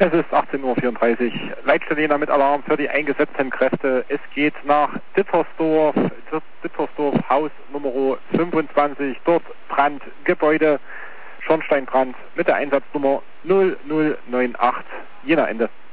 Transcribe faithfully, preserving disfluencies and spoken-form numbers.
Es ist achtzehn Uhr vierunddreißig. Leitstelle Jena mit Alarm für die eingesetzten Kräfte. Es geht nach Dittersdorf, Dittersdorf Haus Nummer fünfundzwanzig. Dort Brand, Gebäude, Schornsteinbrand mit der Einsatznummer null null neun acht. Jena Ende.